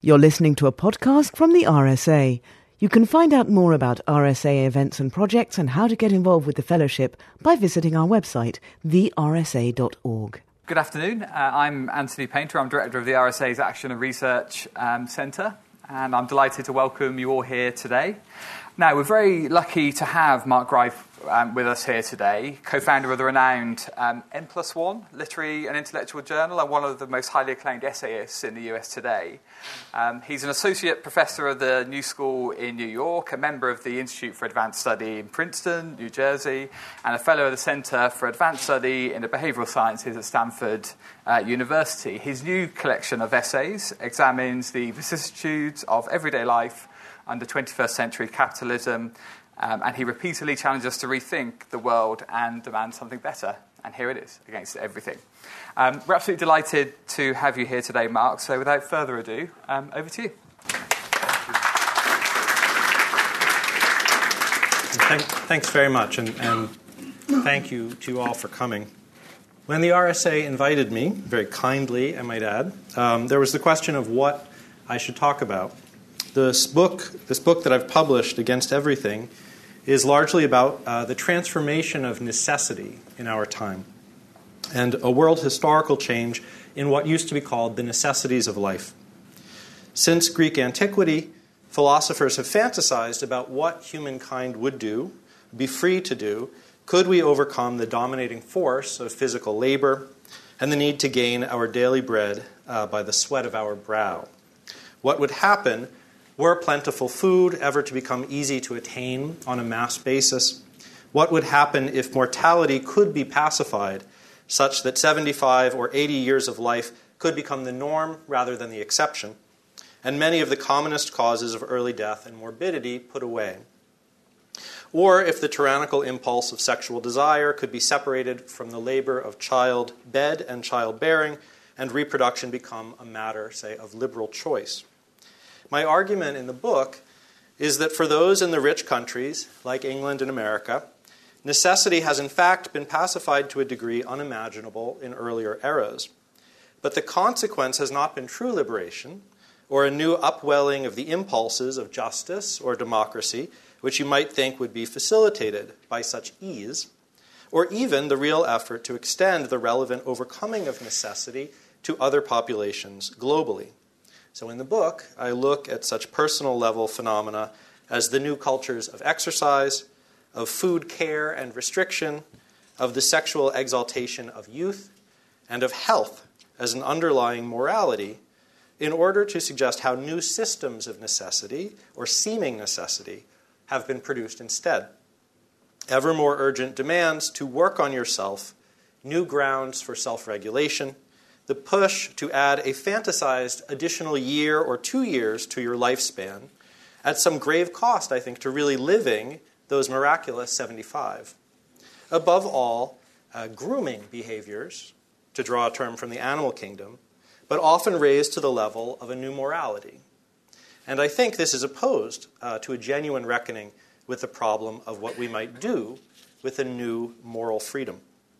You're listening to a podcast from the RSA. You can find out more about RSA events and projects and how to get involved with the fellowship by visiting our website, thersa.org. Good afternoon. I'm Anthony Painter. I'm Director of the RSA's Action and Research Centre, and I'm delighted to welcome you all here today. Now, we're very lucky to have Mark Greif with us here today, co-founder of the renowned N+1 literary and intellectual journal and one of the most highly acclaimed essayists in the US today. He's an associate professor of the New School in New York, a member of the Institute for Advanced Study in Princeton, New Jersey, and a fellow of the Center for Advanced Study in the Behavioral Sciences at Stanford University. His new collection of essays examines the vicissitudes of everyday life under 21st century capitalism, and he repeatedly challenges us to rethink the world and demand something better. And here it is, Against Everything. We're absolutely delighted to have you here today, Mark. So without further ado, over to you. Thanks very much, and thank you to you all for coming. When the RSA invited me, very kindly, I might add, there was the question of what I should talk about. This book that I've published, Against Everything, is largely about the transformation of necessity in our time and a world historical change in what used to be called the necessities of life. Since Greek antiquity, philosophers have fantasized about what humankind would do, be free to do, could we overcome the dominating force of physical labor and the need to gain our daily bread by the sweat of our brow. What would happen were plentiful food ever to become easy to attain on a mass basis? What would happen if mortality could be pacified such that 75 or 80 years of life could become the norm rather than the exception, and many of the commonest causes of early death and morbidity put away? Or if the tyrannical impulse of sexual desire could be separated from the labor of childbed and childbearing, and reproduction become a matter, say, of liberal choice? My argument in the book is that for those in the rich countries, like England and America, necessity has in fact been pacified to a degree unimaginable in earlier eras. But the consequence has not been true liberation, or a new upwelling of the impulses of justice or democracy, which you might think would be facilitated by such ease, or even the real effort to extend the relevant overcoming of necessity to other populations globally. So in the book, I look at such personal level phenomena as the new cultures of exercise, of food care and restriction, of the sexual exaltation of youth, and of health as an underlying morality, in order to suggest how new systems of necessity, or seeming necessity, have been produced instead. Ever more urgent demands to work on yourself, new grounds for self-regulation, the push to add a fantasized additional year or 2 years to your lifespan, at some grave cost, I think, to really living those miraculous 75. Above all, grooming behaviors, to draw a term from the animal kingdom, but often raised to the level of a new morality. And I think this is opposed to a genuine reckoning with the problem of what we might do with a new moral freedom.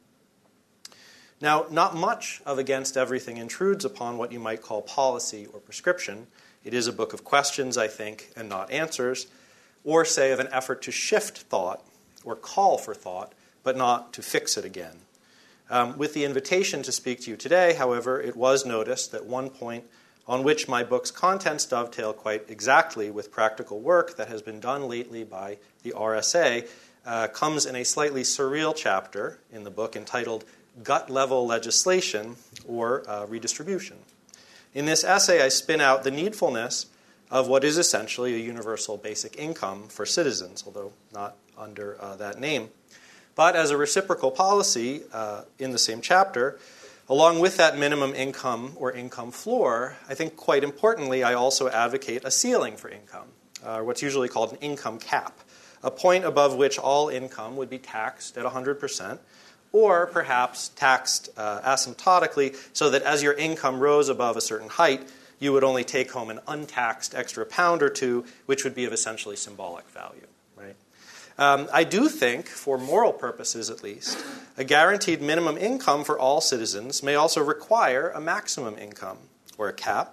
Now, not much of Against Everything intrudes upon what you might call policy or prescription. It is a book of questions, I think, and not answers, or say of an effort to shift thought or call for thought, but not to fix it again. With the invitation to speak to you today, however, it was noticed that one point on which my book's contents dovetail quite exactly with practical work that has been done lately by the RSA comes in a slightly surreal chapter in the book entitled Gut-Level Legislation, or Redistribution. In this essay, I spin out the needfulness of what is essentially a universal basic income for citizens, although not under that name. But as a reciprocal policy in the same chapter, along with that minimum income or income floor, I think quite importantly, I also advocate a ceiling for income, what's usually called an income cap, a point above which all income would be taxed at 100%, or perhaps taxed asymptotically so that as your income rose above a certain height, you would only take home an untaxed extra pound or two, which would be of essentially symbolic value. Right? I do think, for moral purposes at least, a guaranteed minimum income for all citizens may also require a maximum income, or a cap,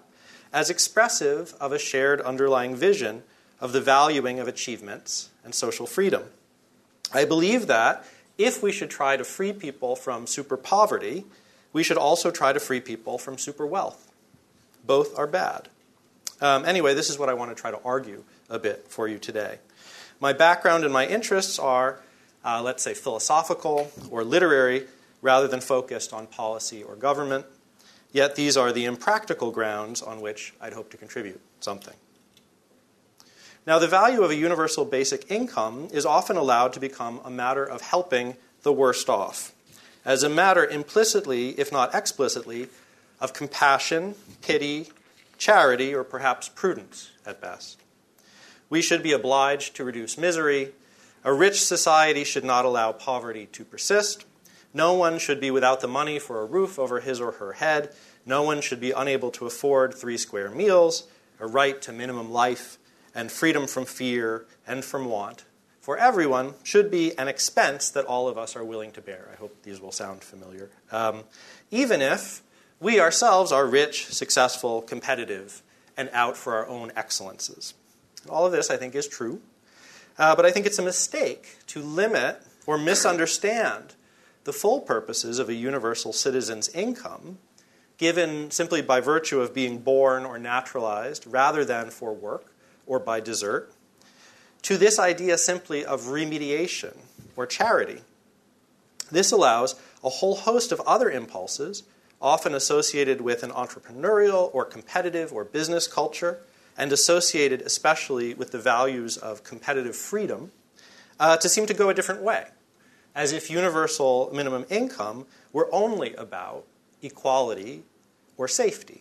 as expressive of a shared underlying vision of the valuing of achievements and social freedom. I believe that if we should try to free people from super poverty, we should also try to free people from super wealth. Both are bad. Anyway, this is what I want to try to argue a bit for you today. My background and my interests are, let's say, philosophical or literary, rather than focused on policy or government. Yet these are the impractical grounds on which I'd hope to contribute something. Now, the value of a universal basic income is often allowed to become a matter of helping the worst off, as a matter implicitly, if not explicitly, of compassion, pity, charity, or perhaps prudence at best. We should be obliged to reduce misery. A rich society should not allow poverty to persist. No one should be without the money for a roof over his or her head. No one should be unable to afford 3 square meals, a right to minimum life, and freedom from fear and from want. For everyone should be an expense that all of us are willing to bear. I hope these will sound familiar. Even if we ourselves are rich, successful, competitive, and out for our own excellences. All of this, I think, is true. But I think it's a mistake to limit or misunderstand the full purposes of a universal citizen's income, given simply by virtue of being born or naturalized, rather than for work or by desert, to this idea simply of remediation or charity. This allows a whole host of other impulses, often associated with an entrepreneurial or competitive or business culture, and associated especially with the values of competitive freedom, to seem to go a different way, as if universal minimum income were only about equality or safety.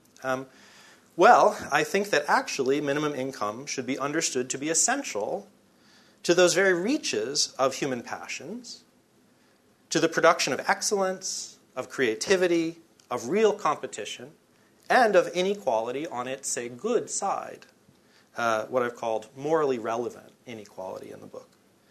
Well, I think that actually minimum income should be understood to be essential to those very reaches of human passions, to the production of excellence, of creativity, of real competition, and of inequality on its, say, good side, what I've called morally relevant inequality in the book.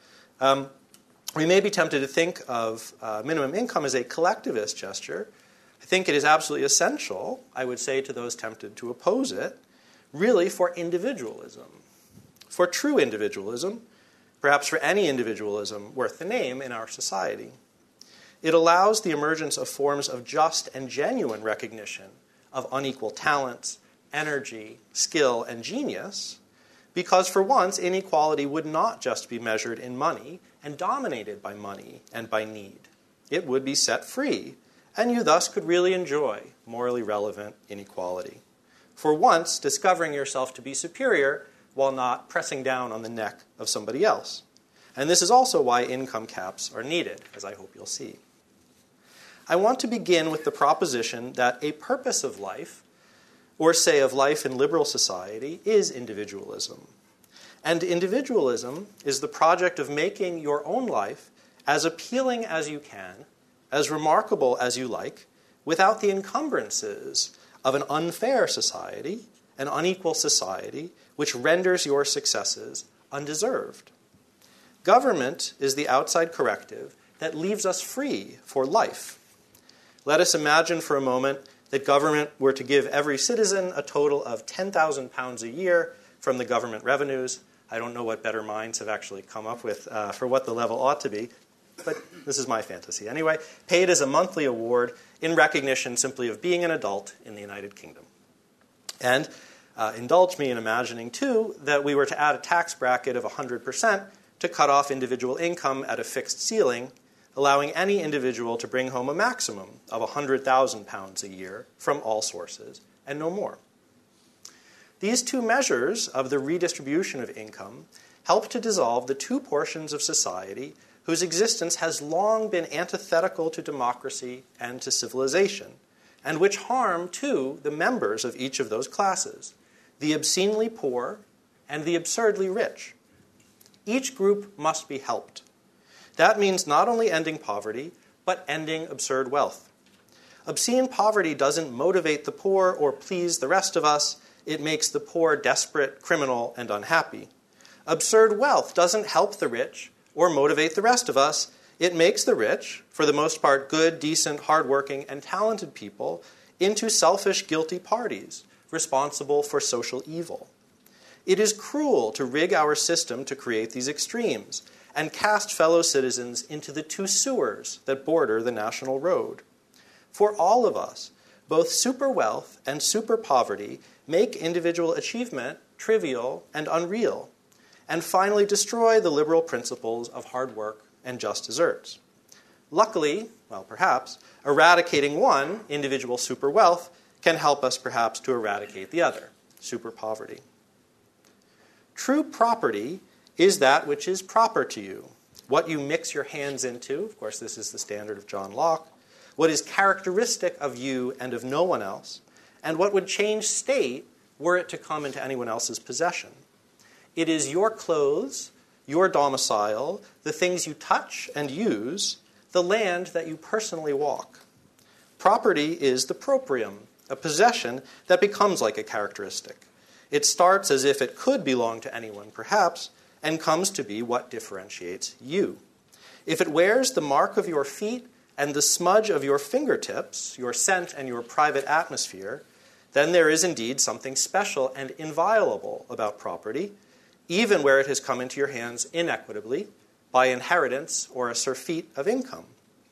We may be tempted to think of minimum income as a collectivist gesture. I think it is absolutely essential, I would say to those tempted to oppose it, really for individualism, for true individualism, perhaps for any individualism worth the name in our society. It allows the emergence of forms of just and genuine recognition of unequal talents, energy, skill, and genius, because for once, inequality would not just be measured in money and dominated by money and by need. It would be set free, and you thus could really enjoy morally relevant inequality. For once, discovering yourself to be superior while not pressing down on the neck of somebody else. And this is also why income caps are needed, as I hope you'll see. I want to begin with the proposition that a purpose of life, or say of life in liberal society, is individualism. And individualism is the project of making your own life as appealing as you can, as remarkable as you like, without the encumbrances of an unfair society, an unequal society, which renders your successes undeserved. Government is the outside corrective that leaves us free for life. Let us imagine for a moment that government were to give every citizen a total of £10,000 a year from the government revenues. I don't know what better minds have actually come up with for what the level ought to be, but this is my fantasy. Anyway, paid as a monthly award in recognition simply of being an adult in the United Kingdom. And indulge me in imagining, too, that we were to add a tax bracket of 100% to cut off individual income at a fixed ceiling, allowing any individual to bring home a maximum of £100,000 a year from all sources, and no more. These two measures of the redistribution of income help to dissolve the two portions of society whose existence has long been antithetical to democracy and to civilization, and which harm, too, the members of each of those classes, the obscenely poor and the absurdly rich. Each group must be helped. That means not only ending poverty, but ending absurd wealth. Obscene poverty doesn't motivate the poor or please the rest of us. It makes the poor desperate, criminal, and unhappy. Absurd wealth doesn't help the rich or motivate the rest of us. It makes the rich, for the most part good, decent, hardworking, and talented people, into selfish, guilty parties, responsible for social evil. It is cruel to rig our system to create these extremes and cast fellow citizens into the two sewers that border the national road. For all of us, both super wealth and super poverty make individual achievement trivial and unreal, and finally destroy the liberal principles of hard work and just deserts. Luckily, well, perhaps, eradicating one, individual super wealth, can help us perhaps to eradicate the other, super poverty. True property is that which is proper to you, what you mix your hands into, of course this is the standard of John Locke, what is characteristic of you and of no one else, and what would change state were it to come into anyone else's possession. It is your clothes, your domicile, the things you touch and use, the land that you personally walk. Property is the proprium, a possession that becomes like a characteristic. It starts as if it could belong to anyone, perhaps, and comes to be what differentiates you. If it wears the mark of your feet and the smudge of your fingertips, your scent and your private atmosphere, then there is indeed something special and inviolable about property, even where it has come into your hands inequitably by inheritance or a surfeit of income.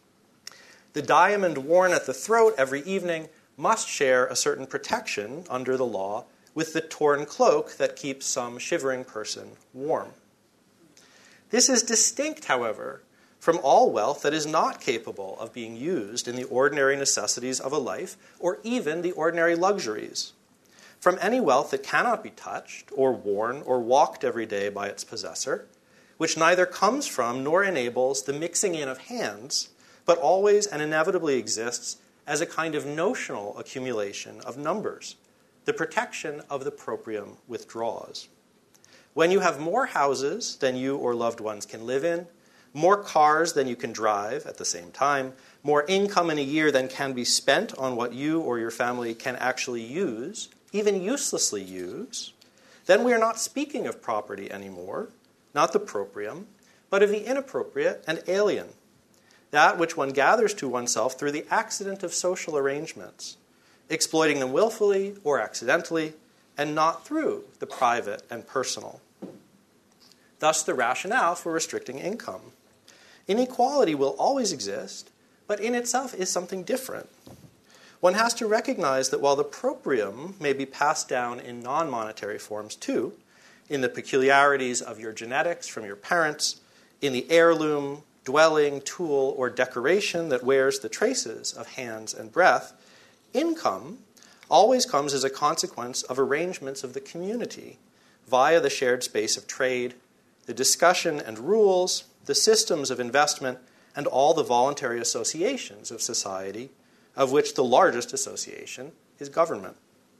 The diamond worn at the throat every evening must share a certain protection under the law with the torn cloak that keeps some shivering person warm. This is distinct, however, from all wealth that is not capable of being used in the ordinary necessities of a life or even the ordinary luxuries. From any wealth that cannot be touched or worn or walked every day by its possessor, which neither comes from nor enables the mixing in of hands, but always and inevitably exists as a kind of notional accumulation of numbers. The protection of the proprium withdraws. When you have more houses than you or loved ones can live in, more cars than you can drive at the same time, more income in a year than can be spent on what you or your family can actually use, even uselessly use, then we are not speaking of property anymore, not the proprium, but of the inappropriate and alien, that which one gathers to oneself through the accident of social arrangements, exploiting them willfully or accidentally, and not through the private and personal. Thus the rationale for restricting income. Inequality will always exist, but in itself is something different. One has to recognize that while the proprium may be passed down in non-monetary forms too, in the peculiarities of your genetics from your parents, in the heirloom, dwelling, tool, or decoration that wears the traces of hands and breath, income always comes as a consequence of arrangements of the community via the shared space of trade, the discussion and rules, the systems of investment, and all the voluntary associations of society, of which the largest association is government.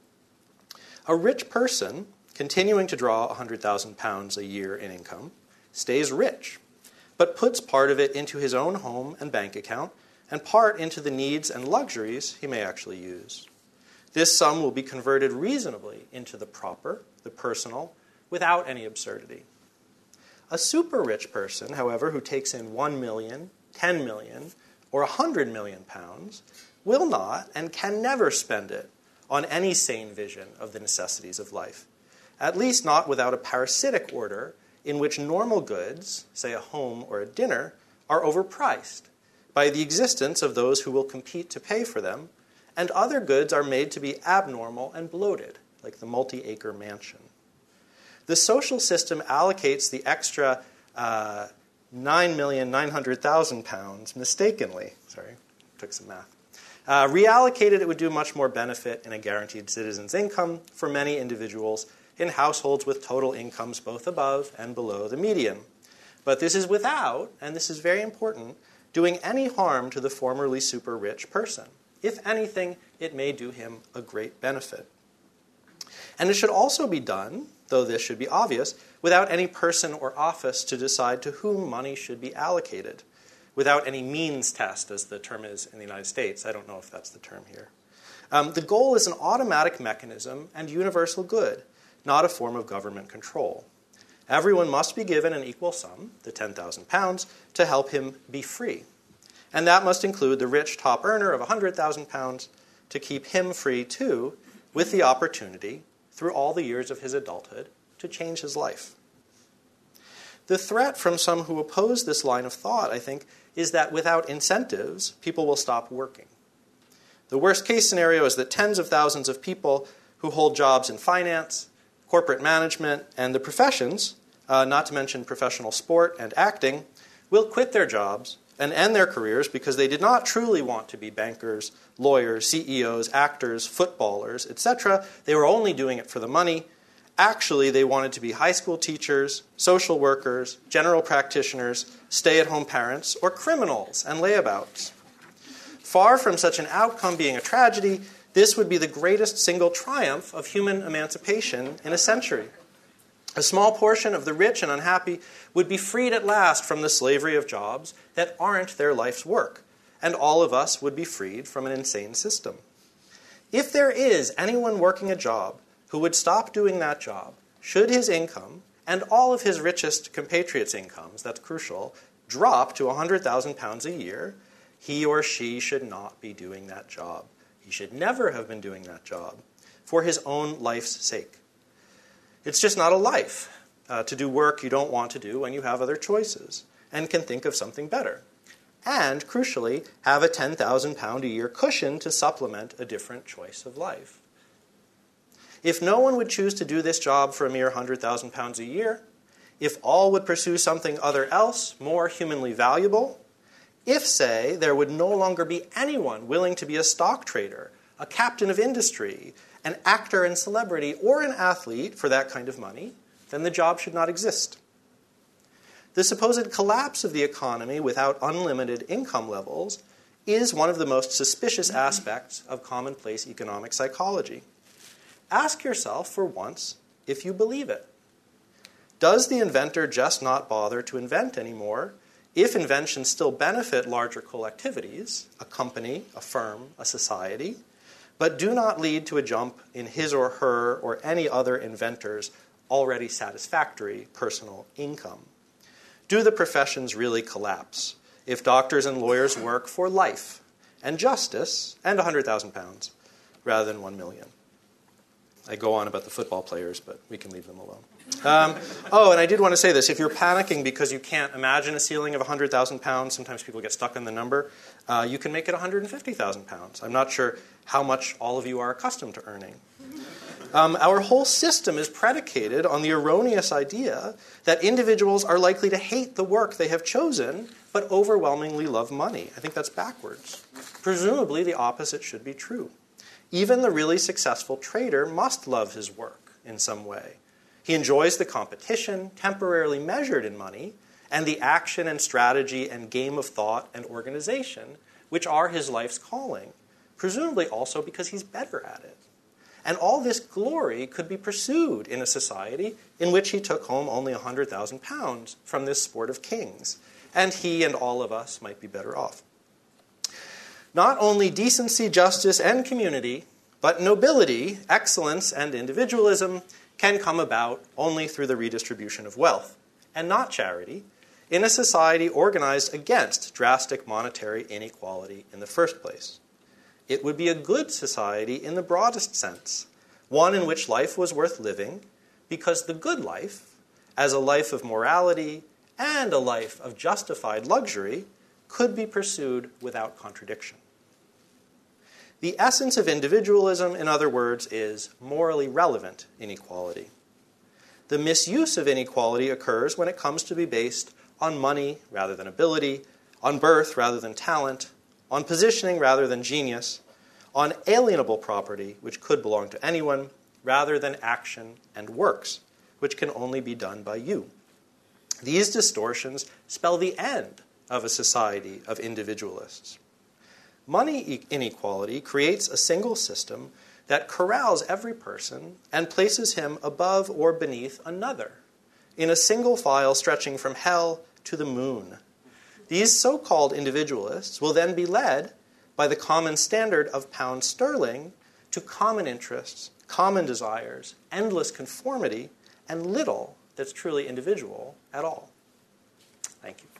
A rich person, continuing to draw £100,000 a year in income, stays rich, but puts part of it into his own home and bank account, and part into the needs and luxuries he may actually use. This sum will be converted reasonably into the proper, the personal, without any absurdity. A super rich person, however, who takes in 1 million, 10 million, or 100 million pounds, will not and can never spend it on any sane vision of the necessities of life, at least not without a parasitic order in which normal goods, say a home or a dinner, are overpriced by the existence of those who will compete to pay for them, and other goods are made to be abnormal and bloated, like the multi-acre mansion. The social system allocates the extra £9,900,000 mistakenly. Sorry, took some math. Reallocated, it would do much more benefit in a guaranteed citizen's income for many individuals in households with total incomes both above and below the median. But this is without, and this is very important, doing any harm to the formerly super rich person. If anything, it may do him a great benefit. And it should also be done, though this should be obvious, without any person or office to decide to whom money should be allocated, without any means test, as the term is in the United States. I don't know if that's the term here. The goal is an automatic mechanism and universal good, not a form of government control. Everyone must be given an equal sum, the £10,000, to help him be free. And that must include the rich top earner of £100,000 to keep him free too, with the opportunity, through all the years of his adulthood, to change his life. The threat from some who oppose this line of thought, I think, is that without incentives, people will stop working. The worst case scenario is that tens of thousands of people who hold jobs in finance, corporate management, and the professions, not to mention professional sport and acting, will quit their jobs and end their careers because they did not truly want to be bankers, lawyers, CEOs, actors, footballers, etc. They were only doing it for the money. Actually, they wanted to be high school teachers, social workers, general practitioners, stay-at-home parents, or criminals and layabouts. Far from such an outcome being a tragedy, this would be the greatest single triumph of human emancipation in a century. A small portion of the rich and unhappy would be freed at last from the slavery of jobs that aren't their life's work, and all of us would be freed from an insane system. If there is anyone working a job who would stop doing that job, should his income, and all of his richest compatriots' incomes, that's crucial, drop to £100,000 a year, he or she should not be doing that job. He should never have been doing that job for his own life's sake. It's just not a life to do work you don't want to do when you have other choices and can think of something better. And, crucially, have a £10,000 a year cushion to supplement a different choice of life. If no one would choose to do this job for a mere £100,000 a year, if all would pursue something else more humanly valuable, if, say, there would no longer be anyone willing to be a stock trader, a captain of industry, an actor and celebrity, or an athlete for that kind of money, then the job should not exist. The supposed collapse of the economy without unlimited income levels is one of the most suspicious aspects of commonplace economic psychology. Ask yourself for once if you believe it. Does the inventor just not bother to invent anymore if inventions still benefit larger collectivities, a company, a firm, a society, but do not lead to a jump in his or her or any other inventor's already satisfactory personal income? Do the professions really collapse if doctors and lawyers work for life and justice and £100,000 rather than $1 million? I go on about the football players, but we can leave them alone. And I did want to say this. If you're panicking because you can't imagine a ceiling of £100,000, sometimes people get stuck on the number, you can make it £150,000. I'm not sure how much all of you are accustomed to earning. Our whole system is predicated on the erroneous idea that individuals are likely to hate the work they have chosen, but overwhelmingly love money. I think that's backwards. Presumably, the opposite should be true. Even the really successful trader must love his work in some way. He enjoys the competition, temporarily measured in money, and the action and strategy and game of thought and organization, which are his life's calling, presumably also because he's better at it. And all this glory could be pursued in a society in which he took home only £100,000 from this sport of kings, and he and all of us might be better off. Not only decency, justice, and community, but nobility, excellence, and individualism can come about only through the redistribution of wealth, and not charity, in a society organized against drastic monetary inequality in the first place. It would be a good society in the broadest sense, one in which life was worth living, because the good life, as a life of morality and a life of justified luxury, could be pursued without contradiction. The essence of individualism, in other words, is morally relevant inequality. The misuse of inequality occurs when it comes to be based on money rather than ability, on birth rather than talent, on positioning rather than genius, on alienable property, which could belong to anyone, rather than action and works, which can only be done by you. These distortions spell the end of a society of individualists. Money inequality creates a single system that corrals every person and places him above or beneath another, in a single file stretching from hell to the moon. These so-called individualists will then be led by the common standard of pound sterling to common interests, common desires, endless conformity, and little that's truly individual at all. Thank you.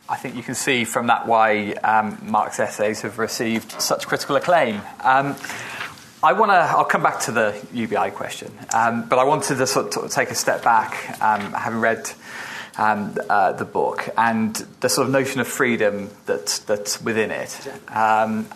I think you can see from that why Mark's essays have received such critical acclaim. I'll come back to the UBI question, but I wanted to sort of take a step back, having read the book and the sort of notion of freedom that's within it. And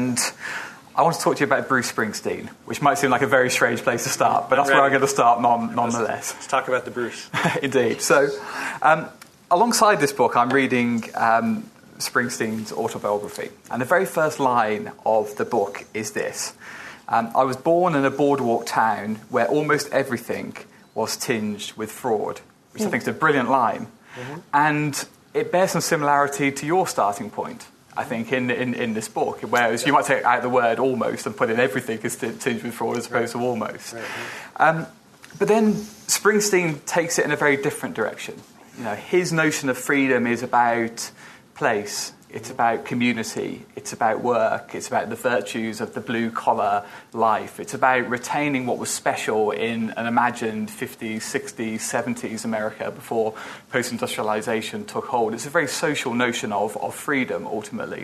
I want to talk to you about Bruce Springsteen, which might seem like a very strange place to start, but that's where I'm going to start nonetheless. Let's talk about the Bruce. Indeed. So, alongside this book, I'm reading Springsteen's autobiography. And the very first line of the book is this. I was born in a boardwalk town where almost everything was tinged with fraud, which I think is a brilliant line. Mm-hmm. And it bears some similarity to your starting point, I think, in this book, whereas you might take out the word almost and put in everything is tinged with fraud as opposed to almost. Right. But then Springsteen takes it in a very different direction. You know, his notion of freedom is about place, it's about community, it's about work, it's about the virtues of the blue-collar life. It's about retaining what was special in an imagined 50s, 60s, 70s America before post-industrialization took hold. It's a very social notion of freedom, ultimately.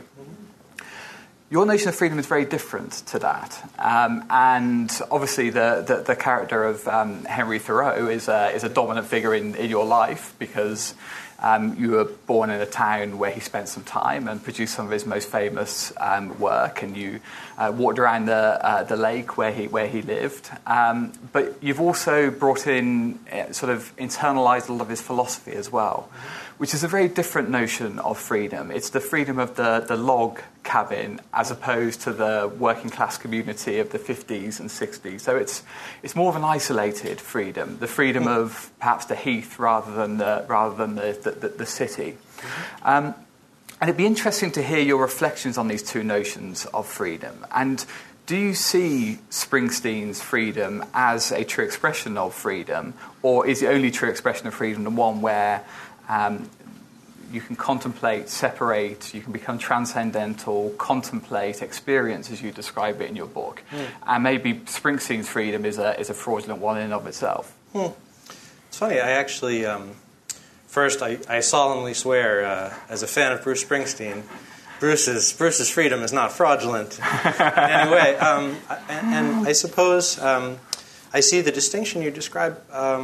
Your notion of freedom is very different to that. And obviously the character of Henry Thoreau is a dominant figure in your life because you were born in a town where he spent some time and produced some of his most famous work, and you walked around the lake where he lived. But you've also brought in, sort of internalized a lot of his philosophy as well, which is a very different notion of freedom. It's the freedom of the log cabin as opposed to the working class community of the 50s and 60s. So it's more of an isolated freedom, the freedom of perhaps the heath rather than the city. And it'd be interesting to hear your reflections on these two notions of freedom. And do you see Springsteen's freedom as a true expression of freedom, or is the only true expression of freedom the one where you can contemplate, separate, you can become transcendental, contemplate, experience as you describe it in your book? And maybe Springsteen's freedom is a fraudulent one in and of itself. It's funny, I actually, first I solemnly swear, as a fan of Bruce Springsteen, Bruce's freedom is not fraudulent in any way. And I suppose I see the distinction you describe.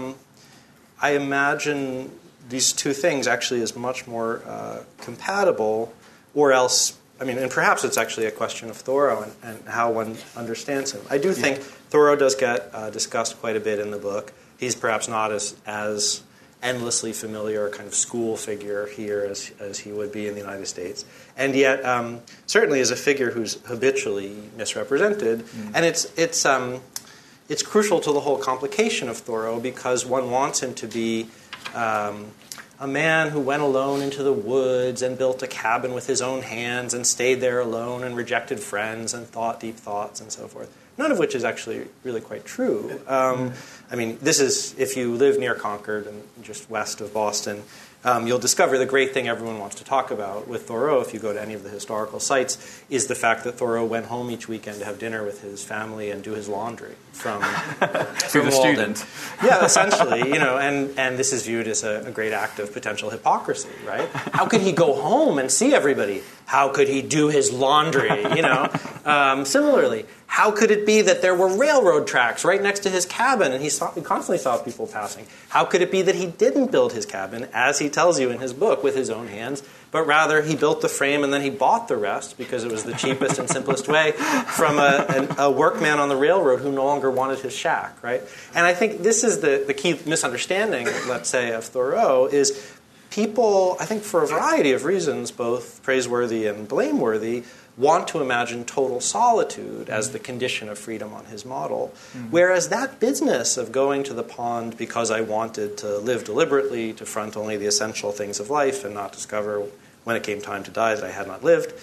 I imagine these two things actually as much more compatible, or else, I mean, and perhaps it's actually a question of Thoreau and how one understands him. I do think Thoreau does get discussed quite a bit in the book. He's perhaps not as endlessly familiar kind of school figure here as he would be in the United States. And yet, certainly is a figure who's habitually misrepresented. And it's crucial to the whole complication of Thoreau because one wants him to be a man who went alone into the woods and built a cabin with his own hands and stayed there alone and rejected friends and thought deep thoughts and so forth. None of which is actually really quite true. I mean, this is, if you live near Concord and just west of Boston, you'll discover the great thing everyone wants to talk about with Thoreau, if you go to any of the historical sites, is the fact that Thoreau went home each weekend to have dinner with his family and do his laundry from the Walden. Student. Yeah, essentially, and this is viewed as a great act of potential hypocrisy, right? How could he go home and see everybody? How could he do his laundry, Similarly, how could it be that there were railroad tracks right next to his cabin and he constantly saw people passing? How could it be that he didn't build his cabin, as he tells you in his book, with his own hands, but rather he built the frame and then he bought the rest because it was the cheapest and simplest way from a workman on the railroad who no longer wanted his shack, right? And I think this is the key misunderstanding, let's say, of Thoreau, is people, I think for a variety of reasons, both praiseworthy and blameworthy, want to imagine total solitude as the condition of freedom on his model. Whereas that business of going to the pond because I wanted to live deliberately, to front only the essential things of life and not discover when it came time to die that I had not lived,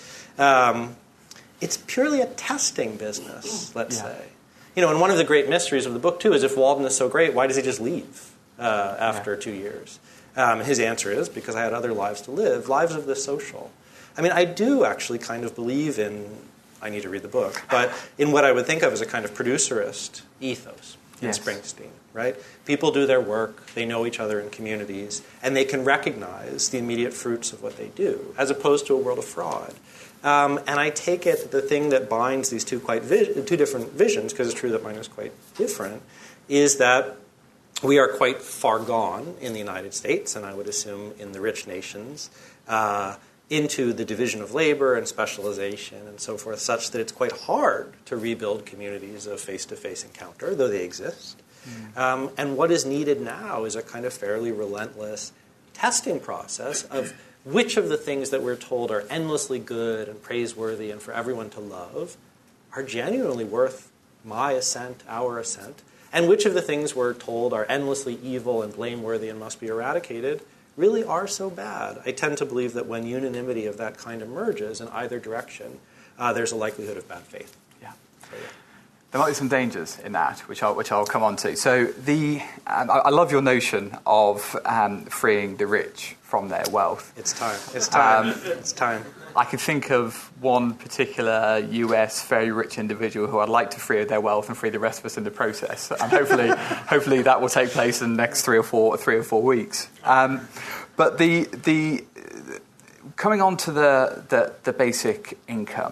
it's purely a testing business, let's say. And one of the great mysteries of the book, too, is if Walden is so great, why does he just leave after 2 years? His answer is, because I had other lives to live, lives of the social. I mean, I do actually kind of believe in, I need to read the book, but in what I would think of as a kind of producerist ethos. in Yes. Springsteen, right? People do their work, they know each other in communities, and they can recognize the immediate fruits of what they do, as opposed to a world of fraud. And I take it the thing that binds these two different visions, because it's true that mine is quite different, is that we are quite far gone in the United States, and I would assume in the rich nations, into the division of labor and specialization and so forth, such that it's quite hard to rebuild communities of face-to-face encounter, though they exist. And what is needed now is a kind of fairly relentless testing process of which of the things that we're told are endlessly good and praiseworthy and for everyone to love are genuinely worth my assent, our assent, and which of the things we're told are endlessly evil and blameworthy and must be eradicated really are so bad. I tend to believe that when unanimity of that kind emerges in either direction, there's a likelihood of bad faith. Yeah. So, yeah. There might be some dangers in that, which I'll come on to. So I love your notion of freeing the rich from their wealth. It's time. It's time. It's time. I can think of one particular US very rich individual who I'd like to free of their wealth and free the rest of us in the process. And hopefully that will take place in the next 3 or 4 weeks. But the coming on to the basic income,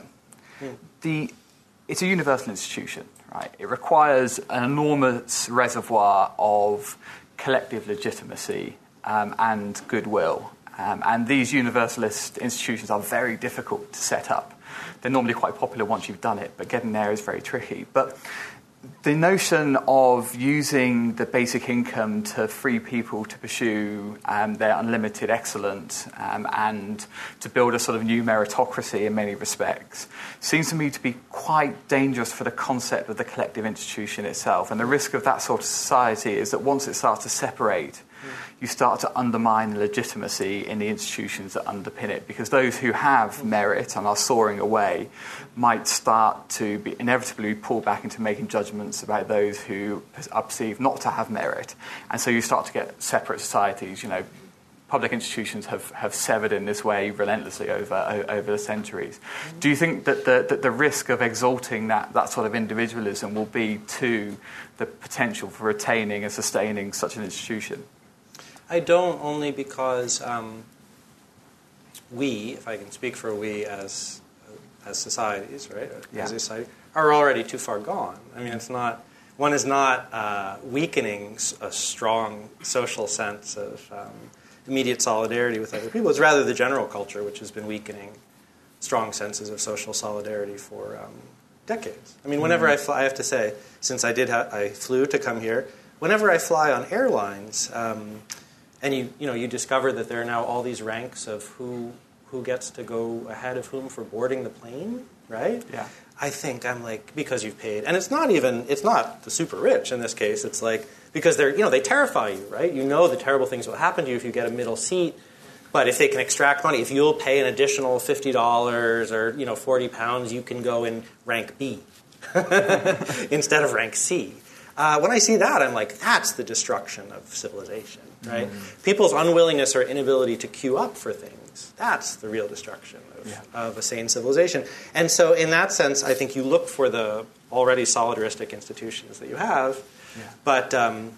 it's a universal institution, right? It requires an enormous reservoir of collective legitimacy and goodwill. And these universalist institutions are very difficult to set up. They're normally quite popular once you've done it, but getting there is very tricky. But the notion of using the basic income to free people to pursue their unlimited excellence and to build a sort of new meritocracy in many respects seems to me to be quite dangerous for the concept of the collective institution itself. And the risk of that sort of society is that once it starts to separate, you start to undermine the legitimacy in the institutions that underpin it, because those who have merit and are soaring away might start to be inevitably pulled back into making judgments about those who are perceived not to have merit. And so you start to get separate societies. You know, public institutions have severed in this way relentlessly over the centuries. Do you think that the risk of exalting that sort of individualism will be to the potential for retaining and sustaining such an institution? I don't, only because we, if I can speak for we as societies, right, as a society, are already too far gone. I mean, one is not weakening a strong social sense of immediate solidarity with other people. It's rather the general culture which has been weakening strong senses of social solidarity for decades. I mean, whenever I fly, I have to say, since I flew to come here, whenever I fly on airlines, and you discover that there are now all these ranks of who gets to go ahead of whom for boarding the plane, right? Yeah. I think I'm like, because you've paid, and it's not the super rich in this case. It's like because they terrify you, right? You know the terrible things will happen to you if you get a middle seat. But if they can extract money, if you'll pay an additional $50 or £40, you can go in rank B instead of rank C. When I see that, I'm like, that's the destruction of civilization, right? People's unwillingness or inability to queue up for things, that's the real destruction of a sane civilization. And so in that sense, I think you look for the already solidaristic institutions that you have, but I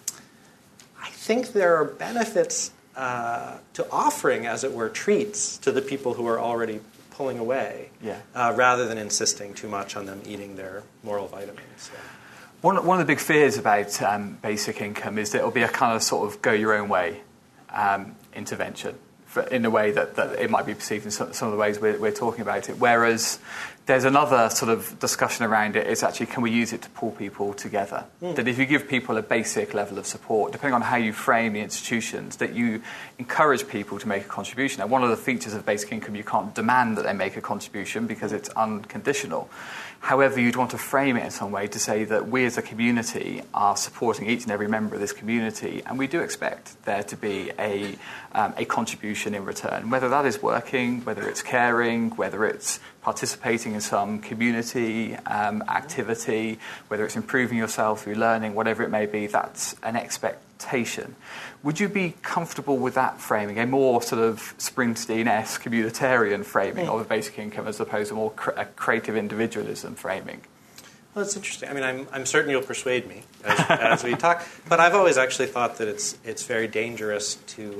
think there are benefits to offering, as it were, treats to the people who are already pulling away, rather than insisting too much on them eating their moral vitamins. One of the big fears about basic income is that it'll be a kind of sort of go your own way intervention in a way that it might be perceived in some of the ways we're talking about it. Whereas there's another sort of discussion around it is actually, can we use it to pull people together? That if you give people a basic level of support, depending on how you frame the institutions, that you encourage people to make a contribution. Now, one of the features of basic income, you can't demand that they make a contribution because it's unconditional. However, you'd want to frame it in some way to say that we as a community are supporting each and every member of this community, and we do expect there to be a contribution in return, whether that is working, whether it's caring, whether it's participating in some community activity, whether it's improving yourself through learning, whatever it may be, that's an expectation. Would you be comfortable with that framing, a more sort of Springsteen-esque communitarian framing of a basic income as opposed to more a creative individualism framing? Well, it's interesting. I mean, I'm certain you'll persuade me as we talk. But I've always actually thought that it's very dangerous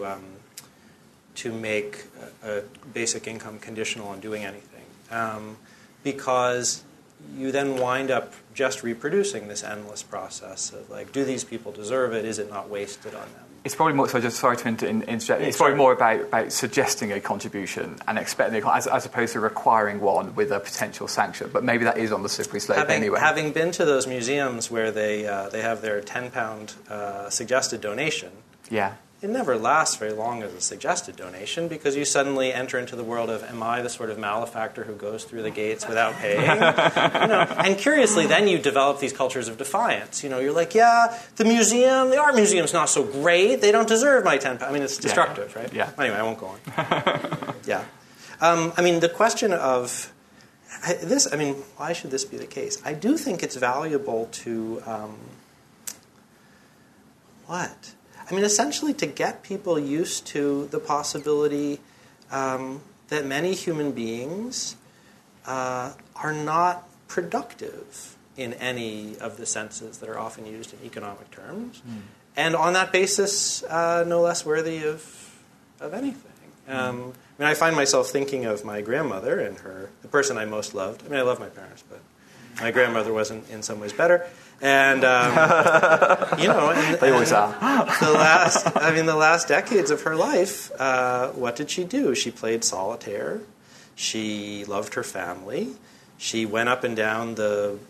to make a basic income conditional on doing anything, because you then wind up just reproducing this endless process of like, do these people deserve it? Is it not wasted on them? It's probably more. So, just sorry to interject. It's probably more about suggesting a contribution and expecting, as opposed to requiring one with a potential sanction. But maybe that is on the slippery slope anyway. Having been to those museums where they have their £10 suggested donation, yeah, it never lasts very long as a suggested donation, because you suddenly enter into the world of, am I the sort of malefactor who goes through the gates without paying? And curiously, then you develop these cultures of defiance. You're like, yeah, the art museum's not so great. They don't deserve my £10. I mean, it's destructive, right? Yeah. Anyway, I won't go on. Yeah. I mean, the question of this, I mean, why should this be the case? I do think it's valuable to, I mean, essentially to get people used to the possibility that many human beings are not productive in any of the senses that are often used in economic terms, and on that basis, no less worthy of anything. I mean, I find myself thinking of my grandmother and the person I most loved. I mean, I love my parents, but my grandmother wasn't in some ways better. And they always are. The last decades of her life, what did she do? She played solitaire. She loved her family. She went up and down the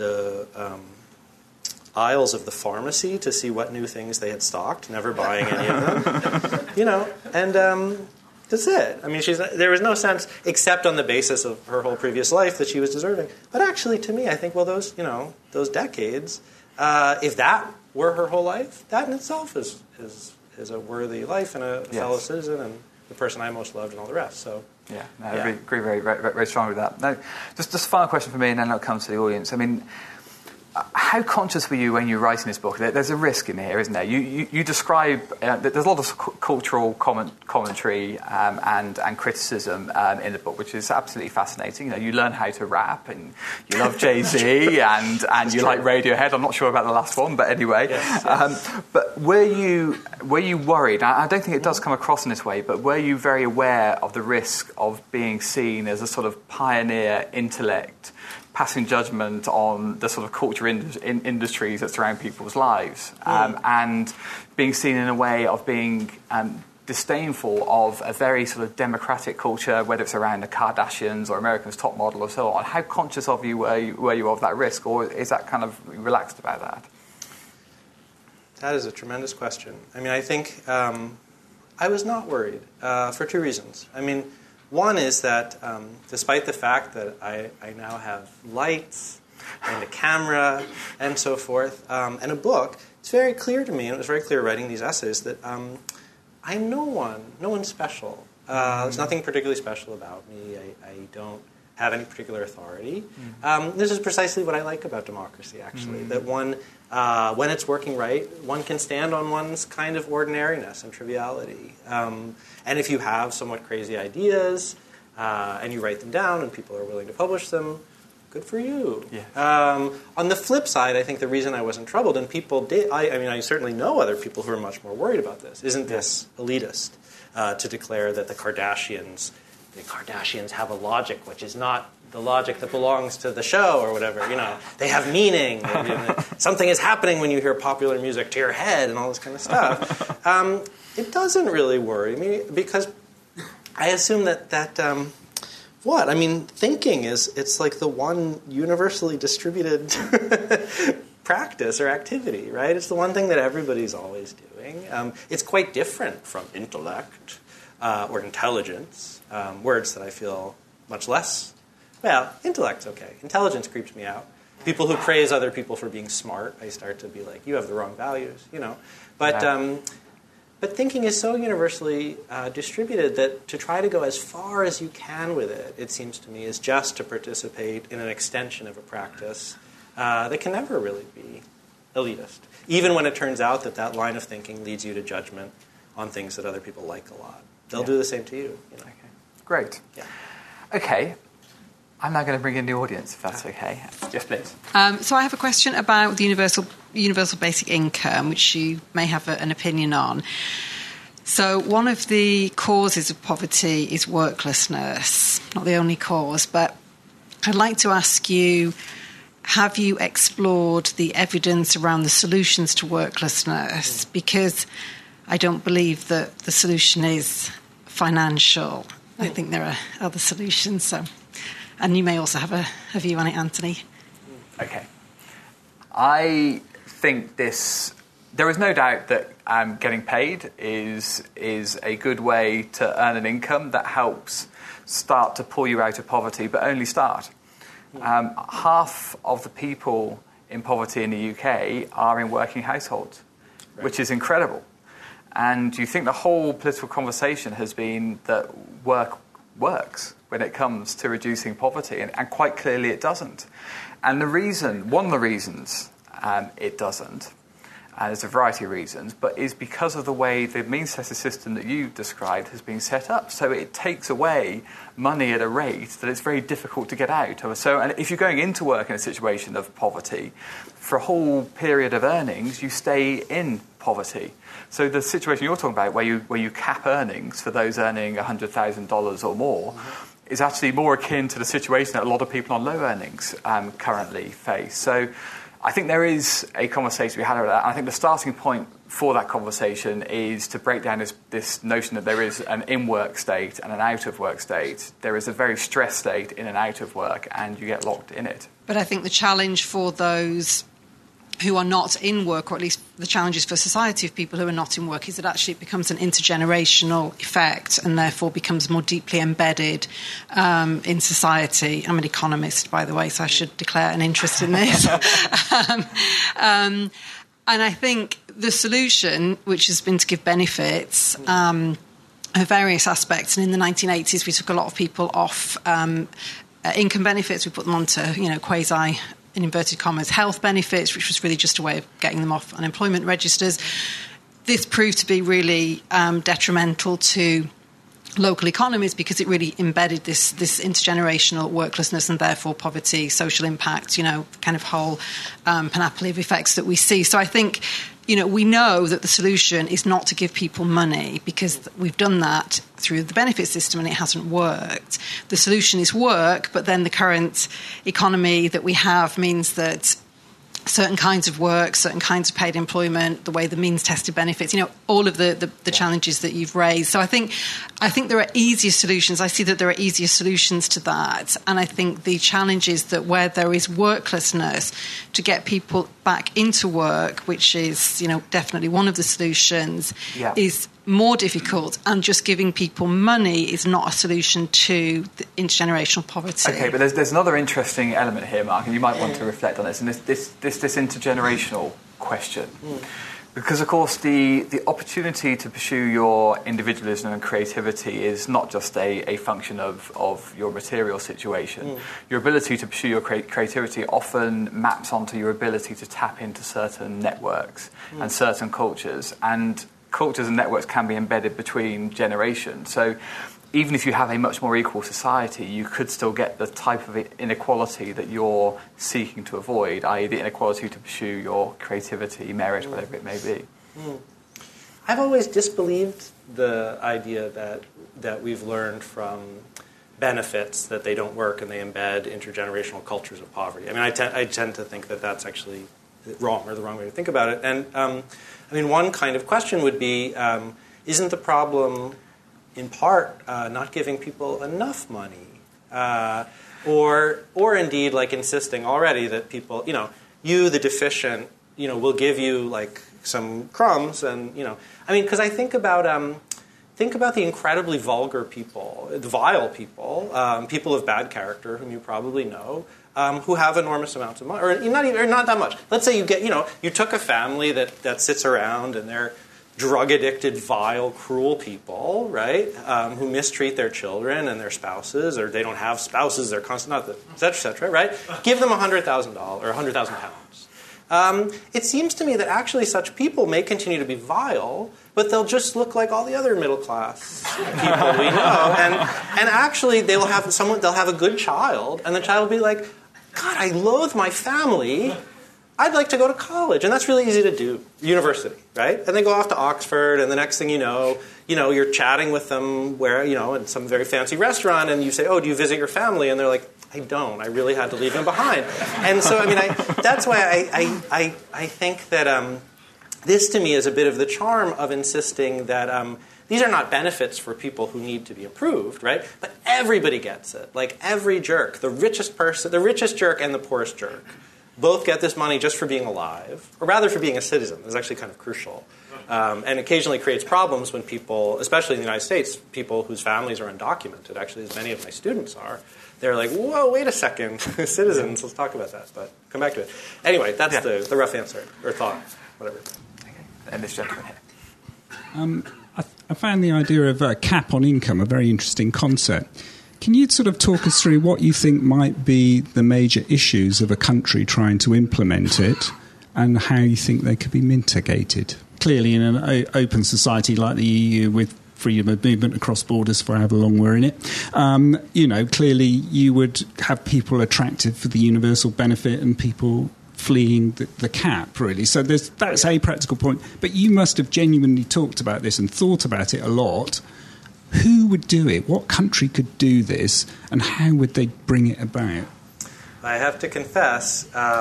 aisles of the pharmacy to see what new things they had stocked, never buying any of them. And that's it. I mean, there was no sense, except on the basis of her whole previous life, that she was deserving. But actually, to me, I think, well, those decades, if that were her whole life, that in itself is a worthy life and a fellow citizen and the person I most loved and all the rest. So I agree very, very, very strongly with that. Now, just a final question for me, and then I'll come to the audience. I mean, how conscious were you when you were writing this book? There's a risk in here, isn't there? You describe there's a lot of cultural commentary and criticism in the book, which is absolutely fascinating. You learn how to rap, and you love Jay-Z, and you like Radiohead. I'm not sure about the last one, but anyway. Yes. But were you worried? I don't think it does come across in this way, but were you very aware of the risk of being seen as a sort of pioneer intellect, passing judgment on the sort of culture industries that surround people's lives, and being seen in a way of being disdainful of a very sort of democratic culture, whether it's around the Kardashians or America's Top Model or so on? How conscious of you were you of that risk, or is that kind of relaxed about that? That is a tremendous question. I mean, I think I was not worried for two reasons. I mean, one is that despite the fact that I now have lights and a camera and so forth, and a book, it's very clear to me, and it was very clear writing these essays, that I'm no one special. There's nothing particularly special about me. I don't have any particular authority. This is precisely what I like about democracy, actually, that one, when it's working right, one can stand on one's kind of ordinariness and triviality. And if you have somewhat crazy ideas and you write them down and people are willing to publish them, good for you. Yes. On the flip side, I think the reason I wasn't troubled, and people did, I certainly know other people who are much more worried about this, isn't this elitist to declare that the Kardashians have a logic which is not the logic that belongs to the show or whatever. They have meaning. Something is happening when you hear popular music to your head and all this kind of stuff. It doesn't really worry me, because I assume that thinking it's like the one universally distributed practice or activity, right? It's the one thing that everybody's always doing. It's quite different from intellect or intelligence, words that I feel much less. Well, intellect's okay. Intelligence creeps me out. People who praise other people for being smart, I start to be like, you have the wrong values, But thinking is so universally distributed that to try to go as far as you can with it, it seems to me, is just to participate in an extension of a practice that can never really be elitist, even when it turns out that line of thinking leads you to judgment on things that other people like a lot. They'll do the same to you. Okay. Great. Yeah. Okay. I'm now going to bring in the audience, if that's okay. Yes, please. So I have a question about the universal basic income, which you may have an opinion on. So one of the causes of poverty is worklessness. Not the only cause, but I'd like to ask you, have you explored the evidence around the solutions to worklessness? Because I don't believe that the solution is financial. I think there are other solutions. So, and you may also have a view on it, Anthony. Okay. I think there is no doubt that getting paid is a good way to earn an income that helps start to pull you out of poverty, but only start. Half of the people in poverty in the UK are in working households, right, which is incredible. And you think the whole political conversation has been that work works when it comes to reducing poverty, and quite clearly it doesn't. And one of the reasons it doesn't, and there's a variety of reasons, but is because of the way the means-tested system that you described has been set up. So it takes away money at a rate that it's very difficult to get out of. So, and if you're going into work in a situation of poverty, for a whole period of earnings, you stay in poverty. So the situation you're talking about, where you cap earnings for those earning $100,000 or more, is actually more akin to the situation that a lot of people on low earnings currently face. So I think there is a conversation to be had about that. I think the starting point for that conversation is to break down this notion that there is an in-work state and an out-of-work state. There is a very stressed state in and out of work, and you get locked in it. But I think the challenge for those who are not in work, or at least the challenges for society of people who are not in work, is that actually it becomes an intergenerational effect and therefore becomes more deeply embedded in society. I'm an economist, by the way, so I should declare an interest in this. And I think the solution, which has been to give benefits of various aspects, and in the 1980s we took a lot of people off income benefits, we put them onto, quasi, in inverted commas, health benefits, which was really just a way of getting them off unemployment registers. This proved to be really detrimental to local economies because it really embedded this intergenerational worklessness and therefore poverty, social impact, kind of whole panoply of effects that we see. So I think, we know that the solution is not to give people money because we've done that through the benefit system and it hasn't worked. The solution is work, but then the current economy that we have means that certain kinds of work, certain kinds of paid employment, the way the means-tested benefits, all of the challenges that you've raised. So I think there are easier solutions. I see that there are easier solutions to that. And I think the challenge is that where there is worklessness, to get people back into work, which is, definitely one of the solutions, is more difficult, and just giving people money is not a solution to the intergenerational poverty. Okay, but there's another interesting element here, Mark, and you might want to reflect on this, and this intergenerational question. Because, of course, the opportunity to pursue your individualism and creativity is not just a function of your material situation. Your ability to pursue your creativity often maps onto your ability to tap into certain networks and certain cultures, and cultures and networks can be embedded between generations. So even if you have a much more equal society, you could still get the type of inequality that you're seeking to avoid, i.e. the inequality to pursue your creativity, merit, whatever it may be. I've always disbelieved the idea that we've learned from benefits that they don't work and they embed intergenerational cultures of poverty. I mean, I tend to think that that's actually wrong, or the wrong way to think about it. And one kind of question would be, isn't the problem in part not giving people enough money, or indeed insisting already that people, you the deficient, will give you some crumbs, and because I think about the incredibly vulgar people, the vile people, people of bad character whom you probably know, who have enormous amounts of money, or not that much. Let's say you took a family that sits around and they're drug-addicted, vile, cruel people, right, who mistreat their children and their spouses, or they don't have spouses, they're constant, et cetera, right? Give them $100,000 or £100,000. it seems to me that actually such people may continue to be vile, but they'll just look like all the other middle-class people we know. And actually, they'll have a good child, and the child will be like, God, I loathe my family. I'd like to go to college. And that's really easy to do, university, right? And they go off to Oxford, and the next thing you know, you're chatting with them in some very fancy restaurant, and you say, oh, do you visit your family? And they're like, I don't. I really had to leave him behind. And so, that's why I think that this, to me, is a bit of the charm of insisting that these are not benefits for people who need to be improved, right? But everybody gets it. Like every jerk, the richest jerk and the poorest jerk, both get this money just for being alive, or rather for being a citizen. It's actually kind of crucial. And occasionally creates problems when people, especially in the United States, people whose families are undocumented, actually as many of my students are, they're like, whoa, wait a second, citizens, let's talk about that, but come back to it. Anyway, that's the rough answer, or thought, whatever. Okay. And this gentleman here. I found the idea of a cap on income a very interesting concept. Can you sort of talk us through what you think might be the major issues of a country trying to implement it and how you think they could be mitigated? Clearly, in an open society like the EU with freedom of movement across borders for however long we're in it, clearly you would have people attracted for the universal benefit and people fleeing the cap, really. So that's a practical point. But you must have genuinely talked about this and thought about it a lot. Who would do it? What country could do this? And how would they bring it about? I have to confess,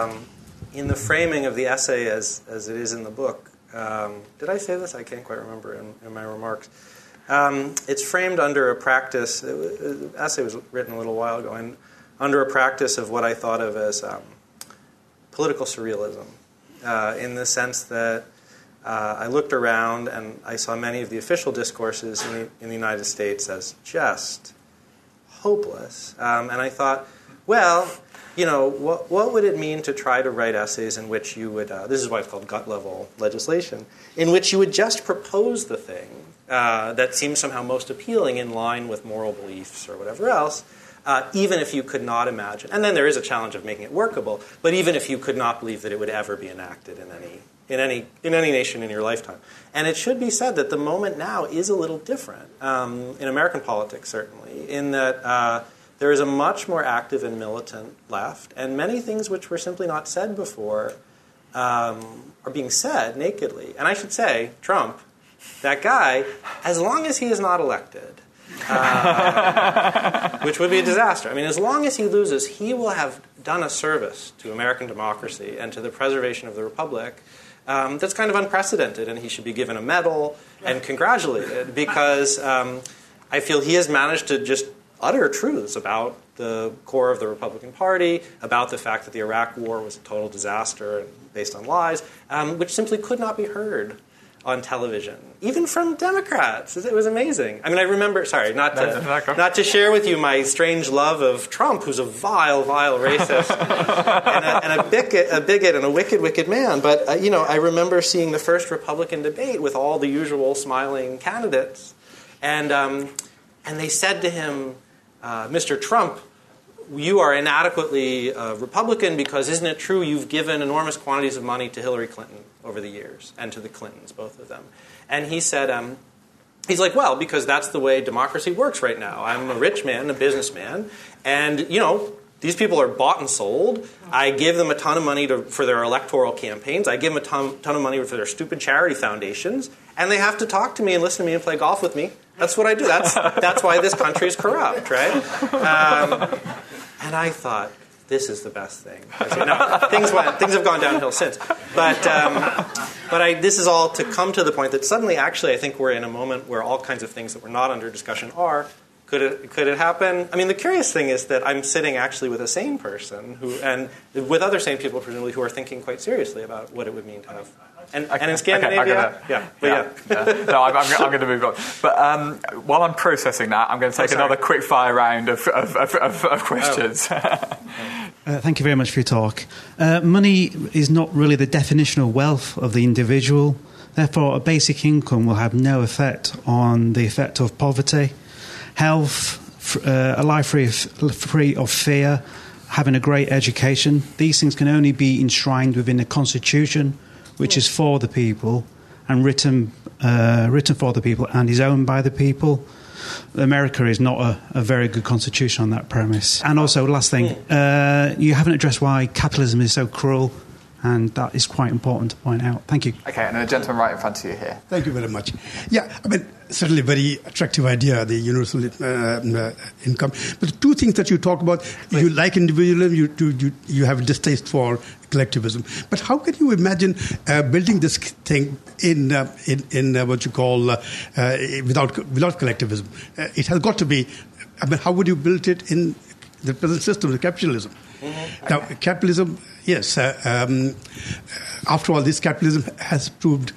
in the framing of the essay as it is in the book, did I say this? I can't quite remember in my remarks. It's framed under a practice. The essay was written a little while ago, and under a practice of what I thought of as political surrealism, in the sense that I looked around and I saw many of the official discourses in the United States as just hopeless. And I thought, well, what would it mean to try to write essays in which you would, this is why it's called gut-level legislation, in which you would just propose the thing that seems somehow most appealing in line with moral beliefs or whatever else, even if you could not imagine. And then there is a challenge of making it workable, but even if you could not believe that it would ever be enacted in any nation in your lifetime. And it should be said that the moment now is a little different, in American politics certainly, in that there is a much more active and militant left, and many things which were simply not said before are being said nakedly. And I should say, Trump, that guy, as long as he is not elected, which would be a disaster. As long as he loses, he will have done a service to American democracy and to the preservation of the republic that's kind of unprecedented, and he should be given a medal and congratulated because I feel he has managed to just utter truths about the core of the Republican Party, about the fact that the Iraq War was a total disaster and based on lies, which simply could not be heard on television, even from Democrats. It was amazing. I remember, not to share with you my strange love of Trump, who's a vile, vile racist and a bigot and a wicked, wicked man. But, I remember seeing the first Republican debate with all the usual smiling candidates. And they said to him, Mr. Trump, you are inadequately Republican because isn't it true you've given enormous quantities of money to Hillary Clinton over the years, and to the Clintons, both of them. And he said, he's like, well, because that's the way democracy works right now. I'm a rich man, a businessman, and, these people are bought and sold. I give them a ton of money for their electoral campaigns. I give them a ton of money for their stupid charity foundations, and they have to talk to me and listen to me and play golf with me. That's what I do. That's why this country is corrupt, right? And I thought, this is the best thing. Things have gone downhill since. But this is all to come to the point that suddenly, actually, I think we're in a moment where all kinds of things that were not under discussion are. Could it happen? The curious thing is that I'm sitting actually with a sane person and with other sane people, presumably, who are thinking quite seriously about what it would mean to have. And in Scandinavia, No, I'm going to move on. But while I'm processing that, I'm going to take another quick fire round of questions. Thank you very much for your talk. Money is not really the definitional wealth of the individual. Therefore, a basic income will have no effect on the effect of poverty. Health, a life free of fear, having a great education. These things can only be enshrined within a constitution, which is for the people and written for the people and is owned by the people. America is not a very good constitution on that premise. And also, last thing, you haven't addressed why capitalism is so cruel, and that is quite important to point out. Thank you. Okay, and a gentleman right in front of you here. Thank you very much. Yeah, I mean, certainly very attractive idea, the universal income. But the two things that you talk about, you like individualism, you have a distaste for collectivism. But how can you imagine building this thing in what you call without collectivism? It has got to be. I mean, how would you build it in the present system of capitalism? Mm-hmm. Now, capitalism, yes. After all, this capitalism has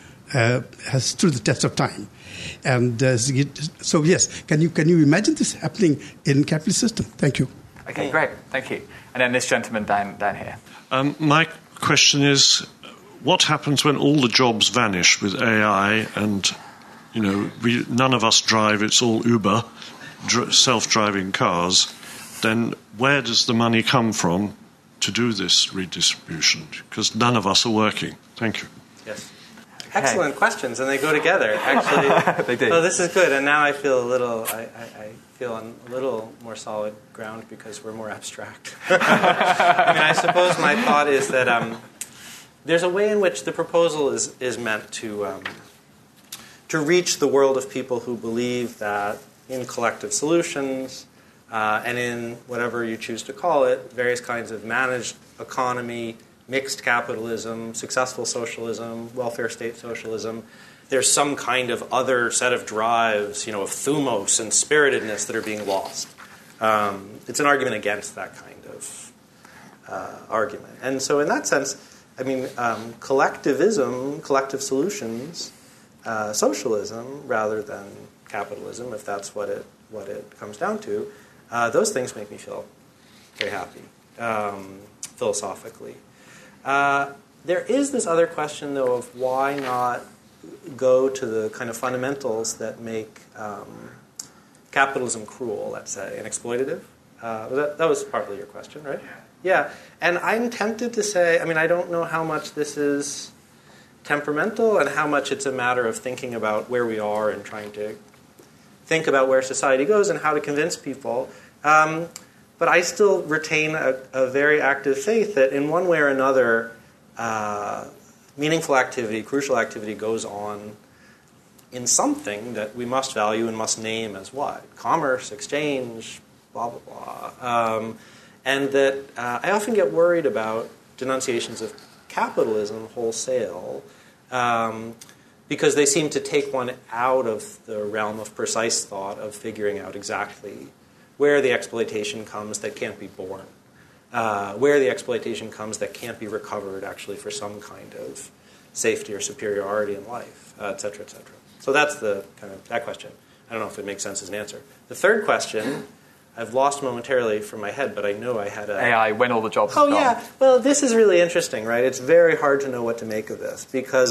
stood the test of time, and so yes. Can you imagine this happening in capitalist system? Thank you. Okay, great. Thank you. And then this gentleman down here. My question is, what happens when all the jobs vanish with AI and, none of us drive, it's all Uber, self-driving cars, then where does the money come from to do this redistribution? Because none of us are working. Thank you. Yes. Excellent questions, and they go together, actually. They do. Oh, this is good, and now I feel I feel on a little more solid ground because we're more abstract. I suppose my thought is that there's a way in which the proposal is meant to reach the world of people who believe that in collective solutions and in whatever you choose to call it, various kinds of managed economy, mixed capitalism, successful socialism, welfare state socialism, there's some kind of other set of drives, of thumos and spiritedness that are being lost. It's an argument against that kind of argument. And so in that sense, collectivism, collective solutions, socialism rather than capitalism, if that's what it comes down to, those things make me feel very happy, philosophically. There is this other question, though, of why not go to the kind of fundamentals that make capitalism cruel, let's say, and exploitative. That was partly your question, right? Yeah. And I'm tempted to say, I don't know how much this is temperamental and how much it's a matter of thinking about where we are and trying to think about where society goes and how to convince people. But I still retain a very active faith that in one way or another, meaningful activity, crucial activity goes on in something that we must value and must name as what? Commerce, exchange, blah, blah, blah. And that I often get worried about denunciations of capitalism wholesale because they seem to take one out of the realm of precise thought of figuring out exactly where the exploitation comes that can't be borne, where the exploitation comes that can't be recovered actually for some kind of safety or superiority in life, et cetera, et cetera. So that's the kind of that question. I don't know if it makes sense as an answer. The third question, I've lost momentarily from my head, but I know I had a... AI, when all the jobs are gone. Yeah. Well, this is really interesting, right? It's very hard to know what to make of this because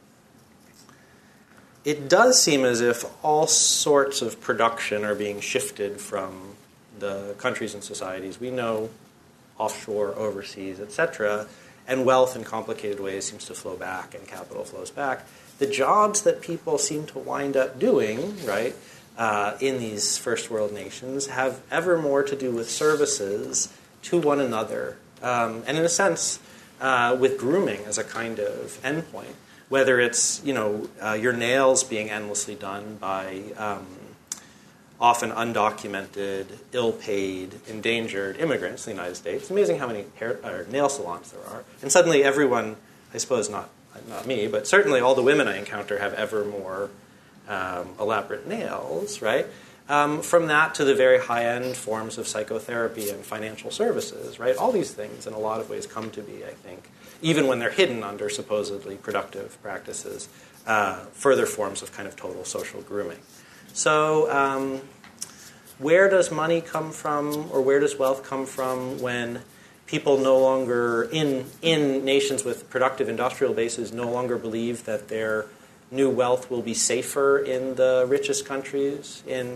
it does seem as if all sorts of production are being shifted from the countries and societies we know, offshore, overseas, etc., and wealth in complicated ways seems to flow back and capital flows back. The jobs that people seem to wind up doing, right, in these first world nations have ever more to do with services to one another, and in a sense, with grooming as a kind of endpoint. Whether it's your nails being endlessly done by often undocumented, ill-paid, endangered immigrants in the United States. It's amazing how many nail salons there are, and suddenly everyone, I suppose not me, but certainly all the women I encounter have ever more elaborate nails, right? From that to the very high-end forms of psychotherapy and financial services, right? All these things in a lot of ways come to be, I think, even when they're hidden under supposedly productive practices, further forms of kind of total social grooming. So where does money come from, or where does wealth come from when people no longer, in nations with productive industrial bases, no longer believe that their new wealth will be safer in the richest countries, in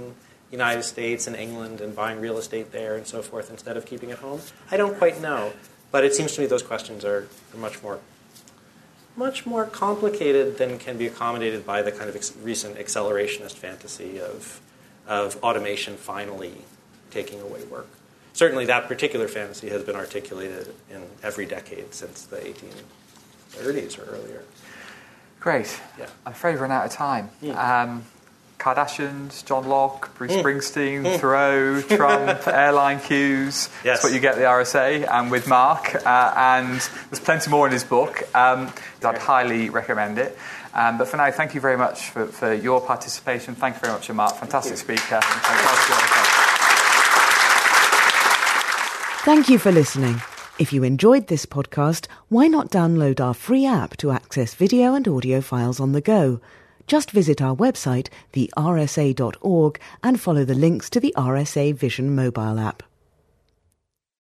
United States and England and buying real estate there and so forth instead of keeping it home? I don't quite know. But it seems to me those questions are much more complicated than can be accommodated by the kind of recent accelerationist fantasy of automation finally taking away work. Certainly that particular fantasy has been articulated in every decade since the 1830s or earlier. Great. Yeah. I'm afraid we're out of time. Kardashians, John Locke, Bruce Springsteen, Thoreau, Trump, airline queues. Yes. That's what you get at the RSA, and with Mark. And there's plenty more in his book. I'd highly recommend it. But for now, thank you very much for your participation. Thank you very much, Mark. Fantastic speaker. Thank you for listening. If you enjoyed this podcast, why not download our free app to access video and audio files on the go? Just visit our website, thersa.org, and follow the links to the RSA Vision mobile app.